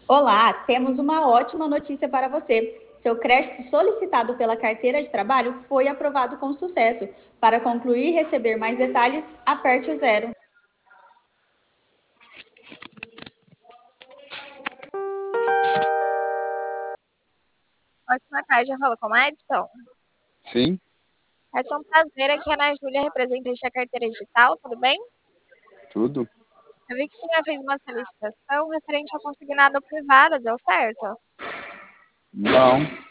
Olá, temos uma ótima notícia para você. Seu crédito solicitado pela carteira de trabalho foi aprovado com sucesso. Para concluir e receber mais detalhes, aperte o zero. Ótima tarde, eu falo com o Edson. Sim, Edson, um prazer, aqui é a Ana Júlia, representante da carteira digital, tudo bem? tudo. Eu vi que você já fez uma solicitação referente ao consignado privado, deu certo? Não,